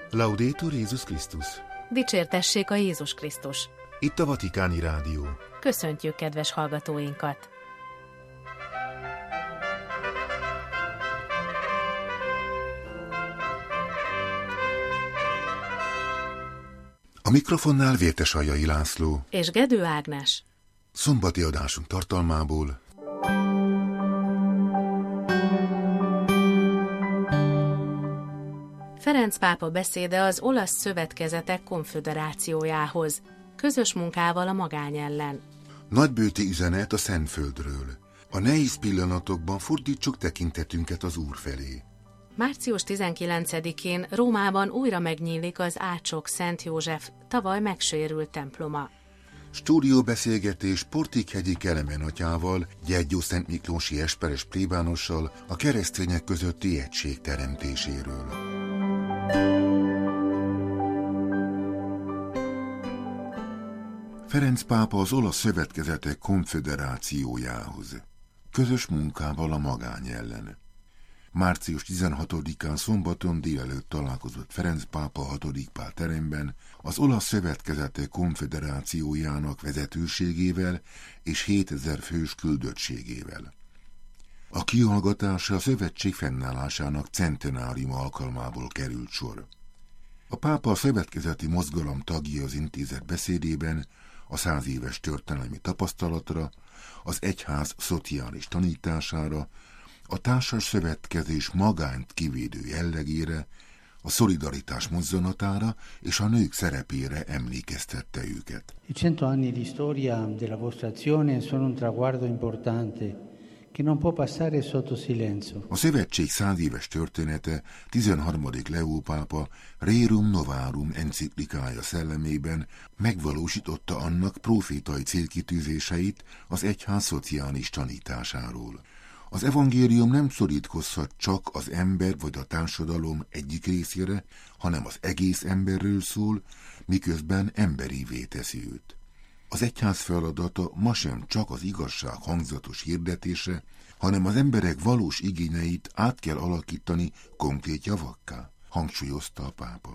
Laudetur Jézus Krisztus! Dicsértessék a Jézus Krisztus! Itt a Vatikáni Rádió. Köszöntjük kedves hallgatóinkat! A mikrofonnál Vértesaljai László és Gedő Ágnes. Szombati adásunk tartalmából. Ferenc pápa beszéde az olasz szövetkezetek konföderációjához, közös munkával a magány ellen. Nagybőti üzenet a Szentföldről. A nehéz pillanatokban fordítsuk tekintetünket az Úr felé. Március 19-én Rómában újra megnyílik az Ácsok Szent József tavaly megsérült temploma. Stúdióbeszélgetés Portikhegyi Kelemen atyával, Gyergyó Szent Miklósi esperes plébánossal a keresztények közötti egység teremtéséről. Ferenc pápa az olasz szövetkezetek konföderációjához. Közös munkával a magány ellen. Március 16-án szombaton délelőtt találkozott Ferenc pápa a 6. Pál teremben az olasz szövetkezetek konföderációjának vezetőségével és 7000 fős küldöttségével. A kihallgatásra a szövetség fennállásának centenáriuma alkalmából került sor. A pápa a szövetkezeti mozgalom tagja az intézet beszédében a 100 éves történelmi tapasztalatra, az egyház szociális tanítására, a társas szövetkezés magányt kivédő jellegére, a szolidaritás mozzanatára és a nők szerepére emlékeztette őket. I 100 anni di storia della vostra azione sono un traguardo importante che non può passare sotto silenzio. A szövetség 100 éves története 13. Leó pápa Rerum Novarum enciklikája szellemében megvalósította annak profétai célkitűzéseit az egyház szociális tanításáról. Az evangélium nem szorítkozhat csak az ember vagy a társadalom egyik részére, hanem az egész emberről szól, miközben emberivé teszi őt. Az egyház feladata ma sem csak az igazság hangzatos hirdetése, hanem az emberek valós igényeit át kell alakítani konkrét javakká, hangsúlyozta a pápa.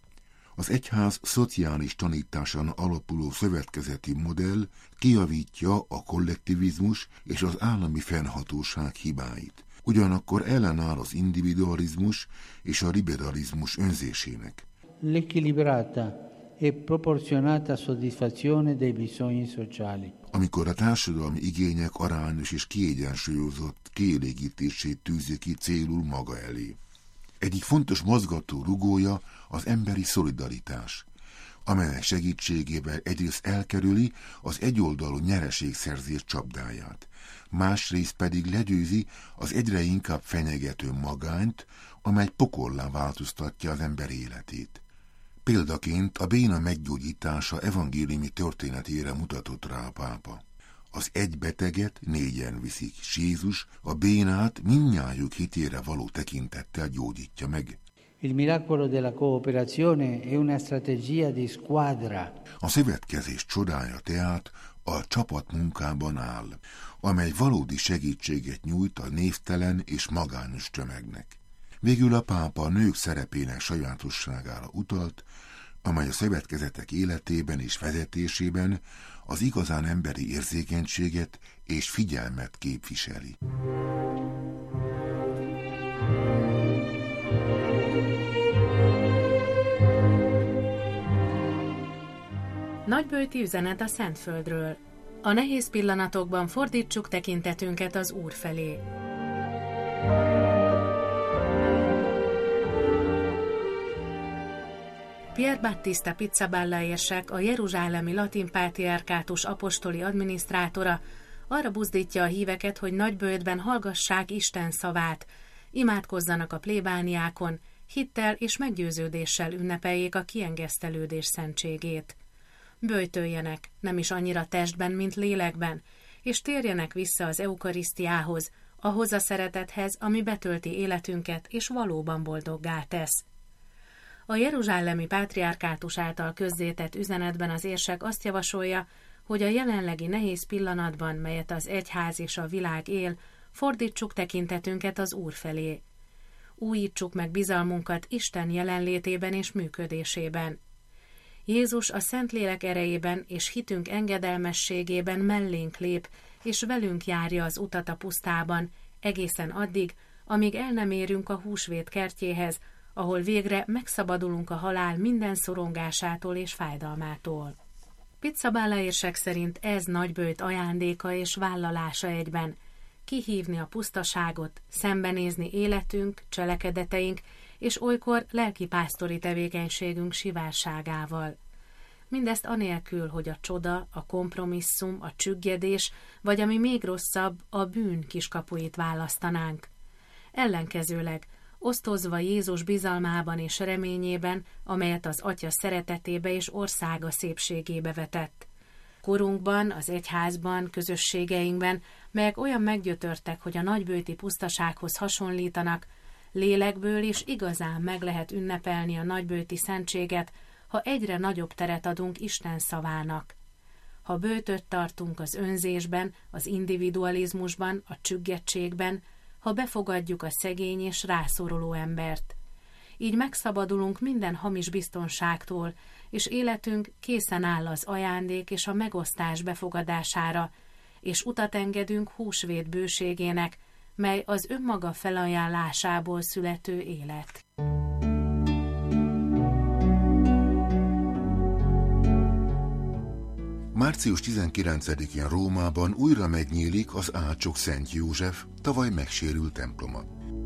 Az egyház szociális tanításán alapuló szövetkezeti modell kijavítja a kollektivizmus és az állami fennhatóság hibáit. Ugyanakkor ellenáll az individualizmus és a liberalizmus önzésének. L'equilibrata e proporzionata soddisfazione dei bisogni sociali. Amikor a társadalmi igények arányos és kiegyensúlyozott kielégítését tűzi ki célul maga elé. Egyik fontos mozgató rugója az emberi szolidaritás, amelynek segítségével egyrészt elkerüli az egyoldalú nyereségszerzés csapdáját, másrészt pedig legyőzi az egyre inkább fenyegető magányt, amely pokollá változtatja az ember életét. Példaként a béna meggyógyítása evangéliumi történetére mutatott rá a pápa. Az egy beteget 4-en viszik, s Jézus a bénát mindnyájuk hitére való tekintettel gyógyítja meg. Il miracolo della cooperazione è una strategia di squadra. A szövetkezés csodája tehát a csapatmunkában áll, amely valódi segítséget nyújt a névtelen és magányos tömegnek. Végül a pápa a nők szerepének sajátosságára utalt, amely a szövetkezetek életében és vezetésében az igazán emberi érzékenységet és figyelmet képviseli. Nagybőti üzenet a Szentföldről. A nehéz pillanatokban fordítsuk tekintetünket az Úr felé. Pier Battista Pizzaballa érsek, a jeruzsálemi latin pátriárkátus apostoli adminisztrátora arra buzdítja a híveket, hogy Nagybőjtben hallgassák Isten szavát, imádkozzanak a plébániákon, hittel és meggyőződéssel ünnepeljék a kiengesztelődés szentségét. Böjtöljenek, nem is annyira testben, mint lélekben, és térjenek vissza az eukarisztiához, ahhoz a szeretethez, ami betölti életünket és valóban boldoggá tesz. A jeruzsálemi pátriárkátus által közzétett üzenetben az érsek azt javasolja, hogy a jelenlegi nehéz pillanatban, melyet az egyház és a világ él, fordítsuk tekintetünket az Úr felé. újítsuk meg bizalmunkat Isten jelenlétében és működésében. Jézus a Szentlélek erejében és hitünk engedelmességében mellénk lép, és velünk járja az utat a pusztában, egészen addig, amíg el nem érünk a húsvét kertjéhez, ahol végre megszabadulunk a halál minden szorongásától és fájdalmától. Pizzaballa érsek szerint ez Nagyböjt ajándéka és vállalása egyben. Kihívni a pusztaságot, szembenézni életünk, cselekedeteink, és olykor lelkipásztori tevékenységünk sivárságával. Mindezt anélkül, hogy a csoda, a kompromisszum, a csüggedés, vagy ami még rosszabb, a bűn kiskapuit választanánk. Ellenkezőleg, osztozva Jézus bizalmában és reményében, amelyet az Atya szeretetébe és országa szépségébe vetett. Korunkban, az egyházban, közösségeinkben, melyek olyan meggyötörtek, hogy a nagyböjti pusztasághoz hasonlítanak, lélekből is igazán meg lehet ünnepelni a nagyböjti szentséget, ha egyre nagyobb teret adunk Isten szavának. Ha böjtöt tartunk az önzésben, az individualizmusban, a csüggettségben, ha befogadjuk a szegény és rászoruló embert. Így megszabadulunk minden hamis biztonságtól, és életünk készen áll az ajándék és a megosztás befogadására, és utat engedünk húsvét bőségének, mely az önmaga felajánlásából születő élet. Március 19-én Rómában újra megnyílik az Ácsok Szent József tavaly megsérült temploma.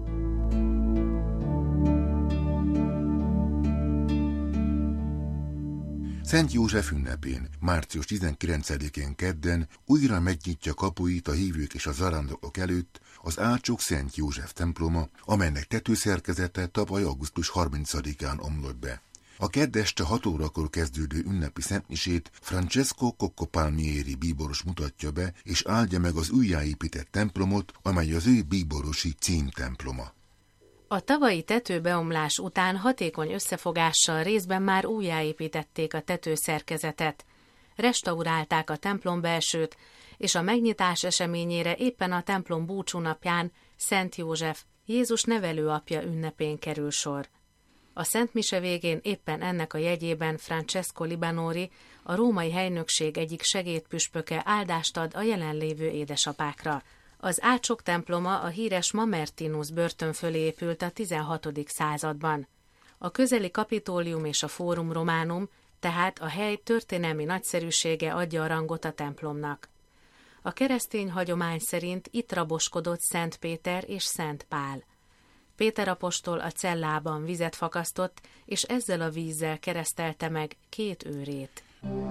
Szent József ünnepén, március 19-én kedden újra megnyitja kapuit a hívők és a zarándokok előtt az Ácsok Szent József temploma, amelynek tetőszerkezete tavaly augusztus 30-án omlott be. A kedd este 6 órakor kezdődő ünnepi szentmisét Francesco Coccopalmieri bíboros mutatja be, és áldja meg az újjáépített templomot, amely az ő bíborosi címtemploma. A tavalyi tetőbeomlás után hatékony összefogással részben már újjáépítették a tetőszerkezetet, restaurálták a templom belsőt, és a megnyitás eseményére éppen a templom búcsúnapján Szent József, Jézus nevelőapja ünnepén kerül sor. A szentmise végén éppen ennek a jegyében Francesco Libanori, a római helynökség egyik segédpüspöke áldást ad a jelenlévő édesapákra. Az Ácsok temploma a híres Mamertinus börtön fölé épült a 16. században. A közeli Kapitólium és a Fórum Románum, tehát a hely történelmi nagyszerűsége adja a rangot a templomnak. A keresztény hagyomány szerint itt raboskodott Szent Péter és Szent Pál. Péter apostol a cellában vizet fakasztott, és ezzel a vízzel keresztelte meg 2 őrét.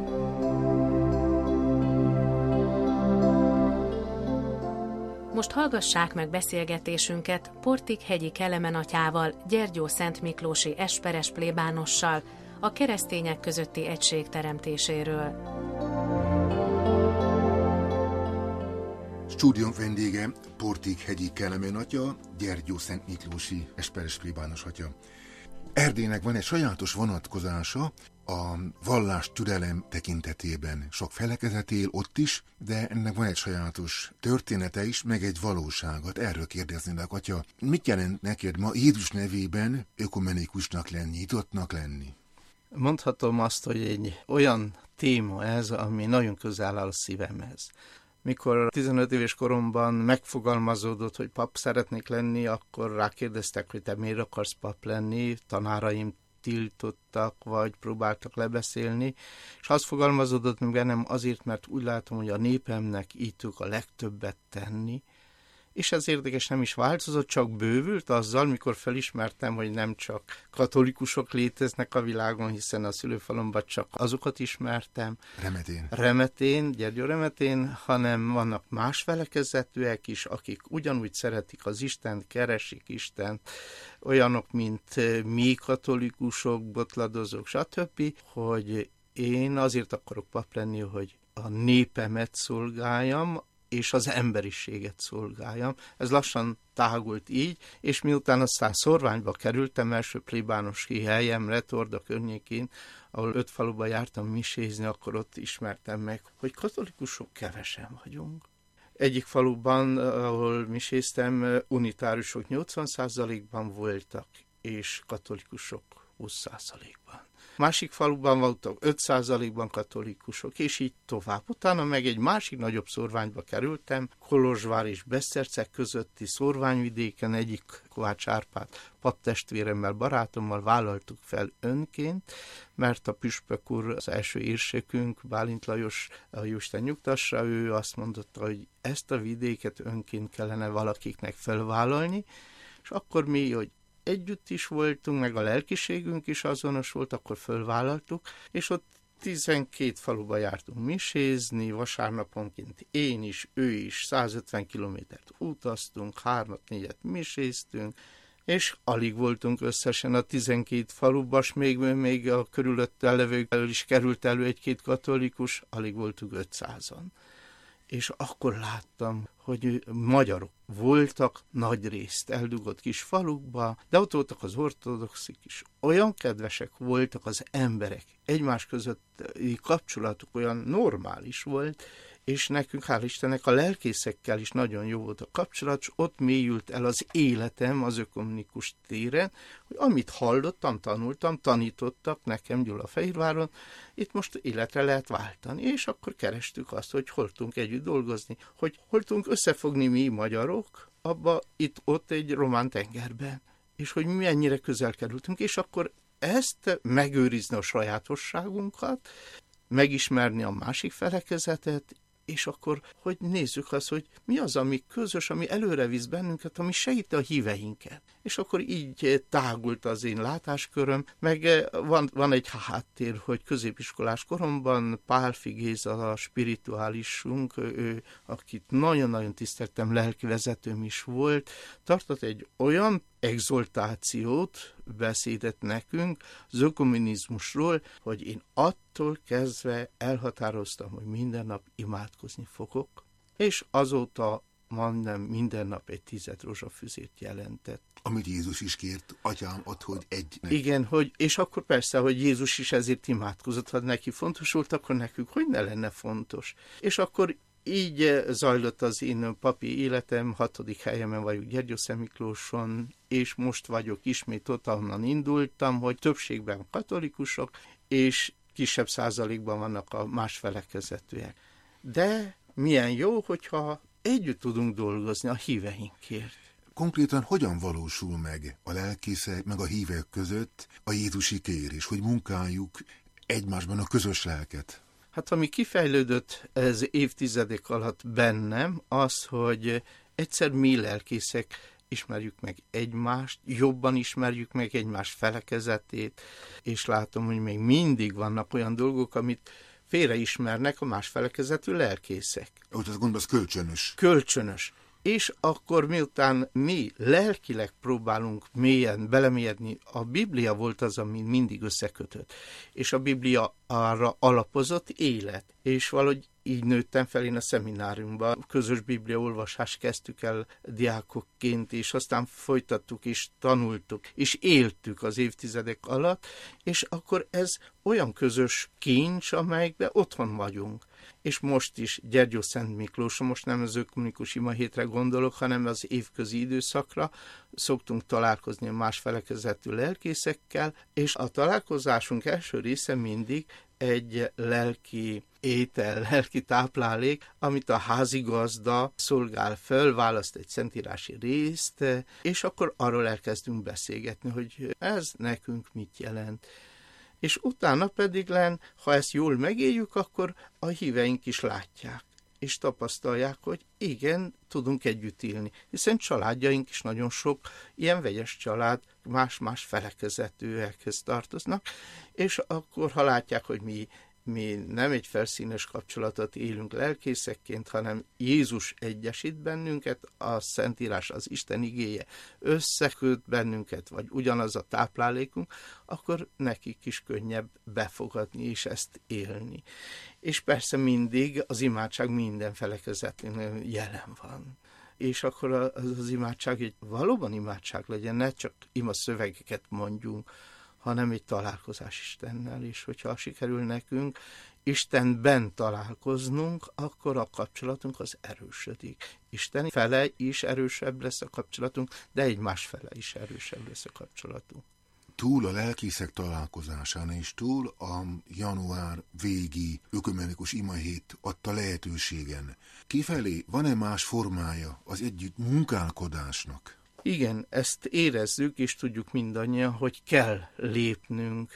Most hallgassák meg beszélgetésünket Portik hegyi Kelemen atyával, Gyergyó Szent Miklósi esperes plébánossal, a keresztények közötti egység teremtéséről. Stúdiónk vendége Portik hegyi Kelemen atya, Gyergyó Szent Miklósi esperes plébános atya. Erdélynek van egy sajátos vonatkozása a vallás türelem tekintetében. Sok felekezet él ott is, de ennek van egy sajátos története is, meg egy valóságot. Erről kérdeznélek, atya, mit jelent neked ma Jézus nevében ökumenikusnak lenni, nyitottnak lenni? Mondhatom azt, hogy egy olyan téma ez, ami nagyon közel áll a szívemhez. Mikor 15 éves koromban megfogalmazódott, hogy pap szeretnék lenni, akkor rákérdeztek, hogy te miért akarsz pap lenni, tanáraim tiltottak, vagy próbáltak lebeszélni, és az fogalmazódott meg bennem azért, mert úgy látom, hogy a népemnek így tudok a legtöbbet tenni, és ez érdekes, nem is változott, csak bővült azzal, mikor felismertem, hogy nem csak katolikusok léteznek a világon, hiszen a szülőfalomban csak azokat ismertem. Remetén, Gyergyó Remetén, hanem vannak más felekezetűek is, akik ugyanúgy szeretik az Istent, keresik Istent, olyanok, mint mi katolikusok, botladozók, stb., hogy én azért akarok pap lenni, hogy a népemet szolgáljam, és az emberiséget szolgáljam. Ez lassan tágult így, és miután aztán Szorványba kerültem, első plébánosi helyemre, Torda környékén, ahol 5 faluban jártam misézni, akkor ott ismertem meg, hogy katolikusok kevesen vagyunk. Egyik faluban, ahol miséztem, unitáriusok 80%-ban voltak, és katolikusok 20%-ban. Másik faluban voltak 5%-ban katolikusok, és így tovább. Utána meg egy másik nagyobb szórványba kerültem, Kolozsvár és Beszterceg közötti szórványvidéken, egyik Kovács Árpád paptestvéremmel, barátommal vállaltuk fel önként, mert a püspök úr, az első érsekünk, Bálint Lajos, a Jóisten nyugtassa, ő azt mondotta, hogy ezt a vidéket önként kellene valakiknek felvállalni, és akkor mi, hogy együtt is voltunk, meg a lelkiségünk is azonos volt, akkor fölvállaltuk, és ott 12 faluba jártunk misézni, vasárnaponként én is, ő is, 150 kilométert utaztunk, 3-4-et miséztünk, és alig voltunk összesen a 12 faluban, még a körülötte levőkből is került elő egy-két katolikus, alig voltunk 500-an. És akkor láttam, hogy magyarok voltak nagyrészt eldugott kis falukba, de ott voltak az ortodoxik is. Olyan kedvesek voltak az emberek, egymás közötti kapcsolatuk olyan normális volt, és nekünk, hál' Istennek, a lelkészekkel is nagyon jó volt a kapcsolat, és ott mélyült el az életem az ökumenikus téren, hogy amit hallottam, tanultam, tanítottak nekem Gyulafehérváron, itt most életre lehet váltani, és akkor kerestük azt, hogy hol tudunk együtt dolgozni, hogy hol tudunk összefogni mi magyarok, abba itt-ott egy román tengerben, és hogy mi mennyire közel kerültünk, és akkor ezt megőrizni a sajátosságunkat, megismerni a másik felekezetet, és akkor, hogy nézzük azt, hogy mi az, ami közös, ami előre visz bennünket, ami segíti a híveinket. És akkor így tágult az én látásköröm, meg van egy háttér, hogy középiskolás koromban Pálfi Géza, a spirituálisunk, ő, akit nagyon-nagyon tiszteltem, lelkivezetőm is volt, tartott egy olyan exaltációt, beszédet nekünk az ökumenizmusról, hogy én attól kezdve elhatároztam, hogy minden nap imádkozni fogok, és azóta majdnem minden nap egy 10 rózsafüzét jelentett. Amit Jézus is kért, atyám, add, hogy egy. Igen, és akkor persze, hogy Jézus is ezért imádkozott, ha neki fontos volt, akkor nekünk hogy ne lenne fontos. És akkor így zajlott az én papi életem, 6. helyemen vagyok Gyergyószentmiklóson, és most vagyok ismét ott, ahonnan indultam, hogy többségben katolikusok, és kisebb százalékban vannak a más felekezetűek. De milyen jó, hogyha együtt tudunk dolgozni a híveinkért. Konkrétan hogyan valósul meg a lelkészek, meg a hívek között a jézusi kérés, hogy munkáljuk egymásban a közös lelket? Hát ami kifejlődött ez évtizedek alatt bennem, az, hogy egyszer mi lelkészek ismerjük meg egymást, jobban ismerjük meg egymás felekezetét, és látom, hogy még mindig vannak olyan dolgok, amit félreismernek a más felekezetű lelkészek. Úgy azt gondolsz, kölcsönös. Kölcsönös. És akkor miután mi lelkileg próbálunk mélyen belemélyedni, a Biblia volt az, ami mindig összekötött. És a Biblia arra alapozott élet. És valahogy így nőttem fel én a szemináriumban. Közös bibliaolvasást kezdtük el diákokként, és aztán folytattuk, és tanultuk, és éltük az évtizedek alatt, és akkor ez olyan közös kincs, amelyikben otthon vagyunk. És most is Gyergyószentmiklóson, most nem az ökumenikus imahétre gondolok, hanem az évközi időszakra szoktunk találkozni a más felekezetű lelkészekkel, és a találkozásunk első része mindig egy lelki étel, lelki táplálék, amit a házigazda szolgál föl, választ egy szentírási részt, és akkor arról elkezdünk beszélgetni, hogy ez nekünk mit jelent. És utána pedig ha ezt jól megéljük, akkor a híveink is látják, és tapasztalják, hogy igen, tudunk együtt élni. Hiszen családjaink is nagyon sok ilyen vegyes család, más-más felekezetűekhez tartoznak, és akkor, ha látják, hogy mi nem egy felszínes kapcsolatot élünk lelkészekként, hanem Jézus egyesít bennünket, a Szentírás, az Isten igéje összeköt bennünket, vagy ugyanaz a táplálékunk, akkor nekik is könnyebb befogadni és ezt élni. És persze mindig az imádság minden felekezetén jelen van. És akkor az imádság egy valóban imádság legyen, ne csak ima szövegeket mondjunk, hanem egy találkozás Istennel, és hogyha sikerül nekünk Istenben találkoznunk, akkor a kapcsolatunk az erősödik. Isten fele is erősebb lesz a kapcsolatunk, de egymás fele is erősebb lesz a kapcsolatunk. Túl a lelkészek találkozásán és túl a január végi ökumenikus imahét adta lehetőségen, kifelé van-e más formája az együtt munkálkodásnak? Igen, ezt érezzük, és tudjuk mindannyian, hogy kell lépnünk.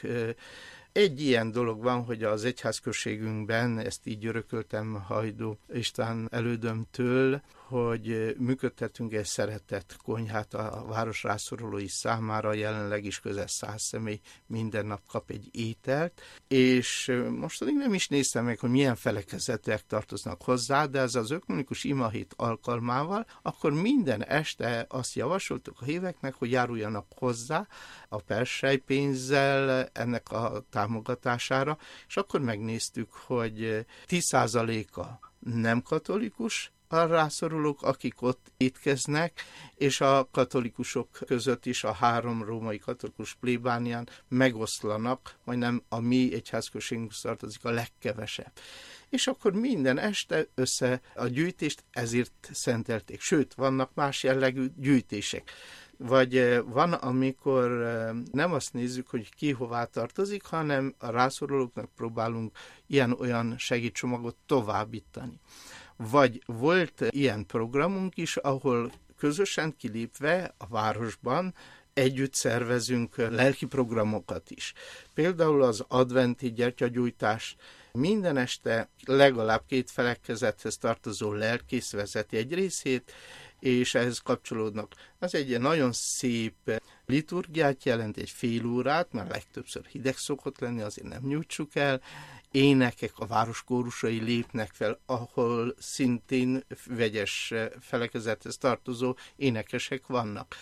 Egy ilyen dolog van, hogy az egyházközségünkben, ezt így örököltem Hajdú István elődömtől, hogy működtetünk egy szeretett konyhát a város rászorulói számára, jelenleg is közel 100 személy minden nap kap egy ételt, és mostanig nem is néztem meg, hogy milyen felekezetűek tartoznak hozzá, de ez az ökumenikus imahét alkalmával, akkor minden este azt javasoltuk a híveknek, hogy járuljanak hozzá a perselypénzzel ennek a támogatására, és akkor megnéztük, hogy 10%-a nem katolikus, a rászorulók, akik ott étkeznek, és a katolikusok között is a 3 római katolikus plébánián megoszlanak, majdnem a mi egyházközségünk tartozik a legkevesebb. És akkor minden este össze a gyűjtést ezért szentelték. Sőt, vannak más jellegű gyűjtések. Vagy van, amikor nem azt nézzük, hogy ki hová tartozik, hanem a rászorulóknak próbálunk ilyen-olyan segítségcsomagot továbbítani. Vagy volt ilyen programunk is, ahol közösen kilépve a városban együtt szervezünk lelki programokat is. Például az adventi gyertyagyújtás minden este legalább 2 felekezethez tartozó lelkész vezeti egy részét, és ehhez kapcsolódnak. Ez egy nagyon szép liturgiát jelent, egy fél órát, mert legtöbbször hideg szokott lenni, azért nem nyújtsuk el. Énekek, a város kórusai lépnek fel, ahol szintén vegyes felekezethez tartozó énekesek vannak.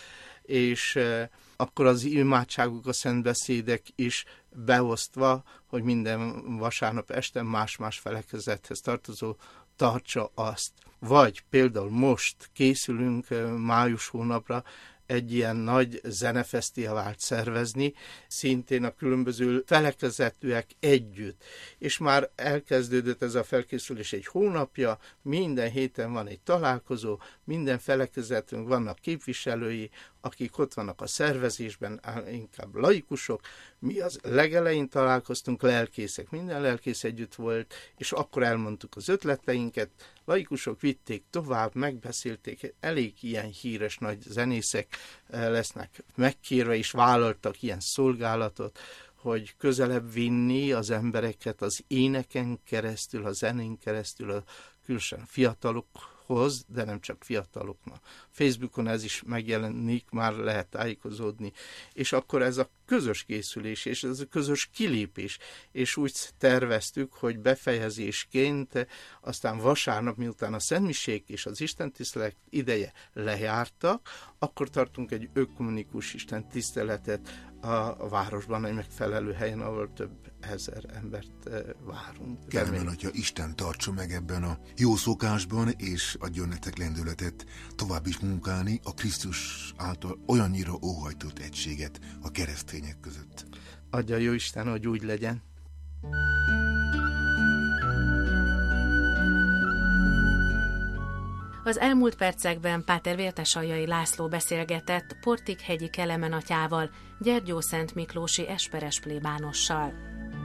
És akkor az imádságok, a szentbeszédek is beosztva, hogy minden vasárnap este más-más felekezethez tartozó tartsa azt. Vagy például most készülünk május hónapra egy ilyen nagy zenefesztivált szervezni, szintén a különböző felekezetűek együtt. És már elkezdődött ez a felkészülés egy hónapja, minden héten van egy találkozó, minden felekezetünk vannak képviselői, akik ott vannak a szervezésben, inkább laikusok. Mi az legelején találkoztunk, lelkészek, minden lelkész együtt volt, és akkor elmondtuk az ötleteinket, laikusok vitték tovább, megbeszélték, elég ilyen híres nagy zenészek lesznek megkérve, és vállaltak ilyen szolgálatot, hogy közelebb vinni az embereket az éneken keresztül, a zenén keresztül, különösen fiatalokhoz, de nem csak fiataloknak. Facebookon ez is megjelenik, már lehet tájékozódni. És akkor ez a közös készülés, és ez a közös kilépés. És úgy terveztük, hogy befejezésként aztán vasárnap, miután a szentmisék és az istentisztelet ideje lejártak, akkor tartunk egy ökumenikus istentiszteletet a városban, egy megfelelő helyen, ahol több ezer embert várunk. Kérem, hogyha Isten tartsa meg ebben a jó szokásban, és adjon nektek lendületet tovább is munkálni a Krisztus által olyannyira óhajtott egységet a keresztények között. Adja jó Isten, hogy úgy legyen. Az elmúlt percekben Páter Vértesaljai László beszélgetett Portikhegyi Kelemen atyával, Gyergyószent Miklósi esperes plébánossal.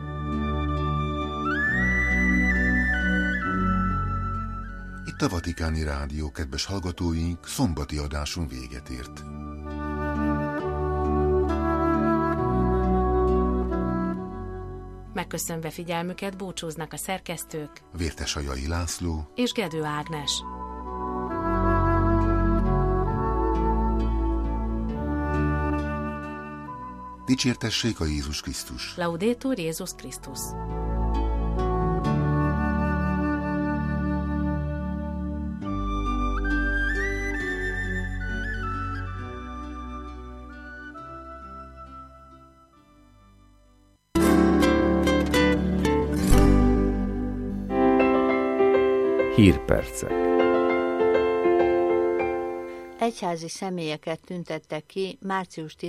Itt a Vatikáni Rádió, kedves hallgatóink, szombati adásunk véget ért. Megköszönve figyelmüket búcsúznak a szerkesztők Vértesaljai László és Gedő Ágnes. Dicsértessék a Jézus Krisztus! Laudetur Jézus Krisztus! Hírpercek. Egyházi személyeket tüntettek ki március